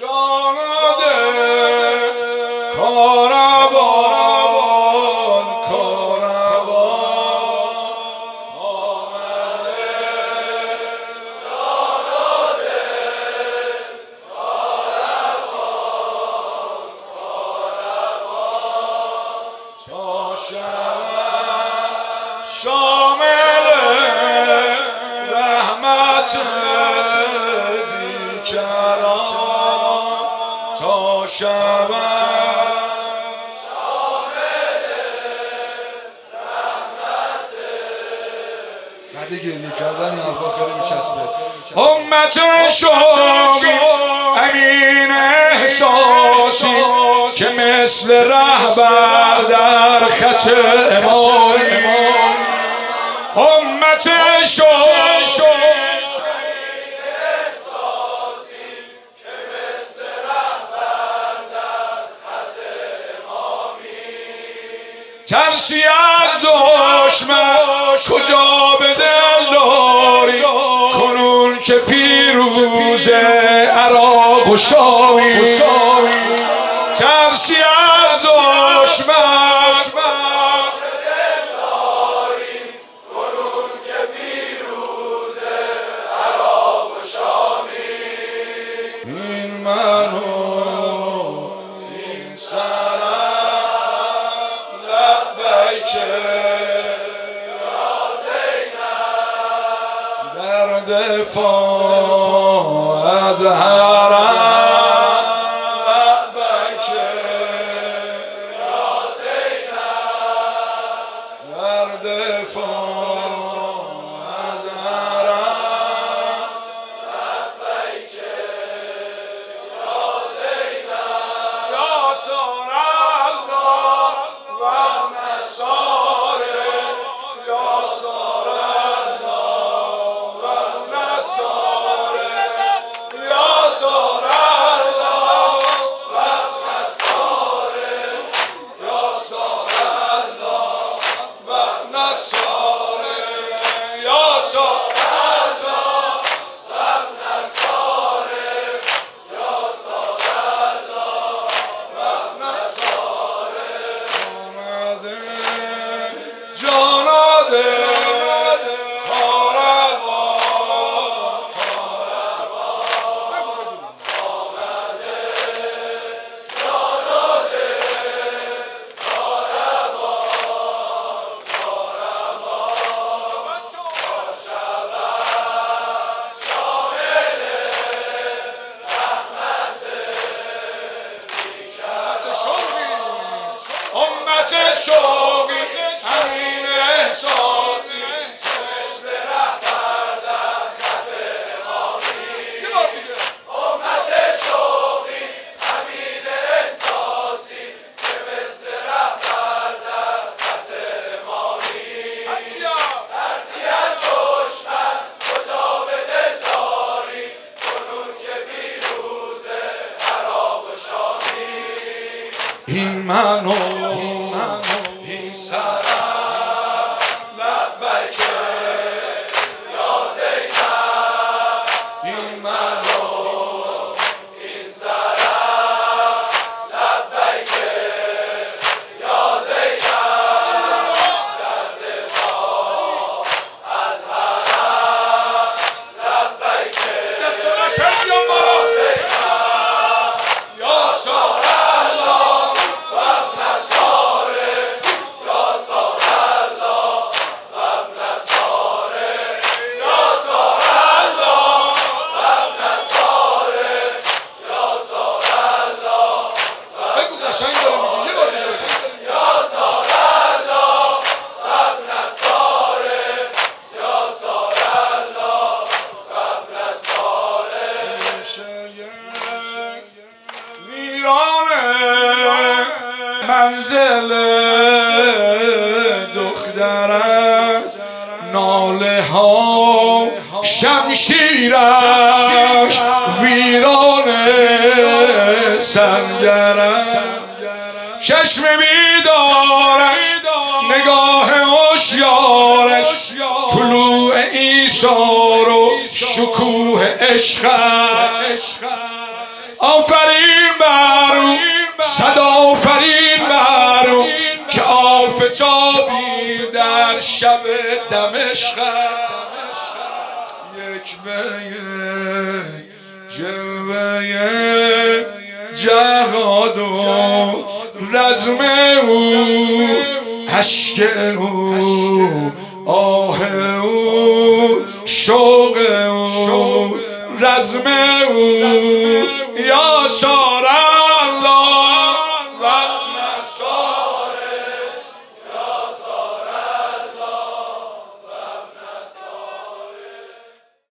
جاناده کاروان آمده جاناده کاروان تا شود شامل رحمت بیکران تا شود شامل رحمت بعد گریه کردن نرفا خیلی میچسبه امت شامی امین احساسی که مثل رهبر در خط امامی امت شامی ترسی از دشمن کجا به دل داری کنون که پیروز عراق و شامی ترسی از دشمن کنون که پیروز عراق و شامی این منو این سرم لبیکه یا زینب در دفاع از حرم لبیکه یا زینب در دفاع از حرم لبیکه یا زینب یا سار الله و نصاره یا سار الله و نصاره یا سار الله و نصاره یا سار الله و نصاره یا سار الله و نصاره یا سار الله و نصاره آمده جاناده امت شوقی همین احساسی مثل رهبر در خط امامی امت شوقی همین احساسی که مثل رهبر در خط امامی ترسی از دشمن کجا به دل داری کنون که پیروز عراق و شامی این منو این سرم لبیکه یا زینب این منو این سرم لبیکه یا زینب در دفاع از حرم لبیکه یا زینب یا سار الله و نصاره یا سار الله و نصاره یا سار الله و نصاره یا سار الله بگو قشنگ داره میگی یه بار دیگه یا سار الله و نصاره یا سار الله و نصاره ویرانه منزل دخترش ناله ها شمشیرش ویرانه سنگرش چشم بیدارش نگاه هوشیارش طلوع عیسی و شکوه عشقش آفرین برو صد آفرین برو که آفتابی در شب دمشق یک به یک جلوه جهاد و رزم او عشق او آه او شوق او رزم او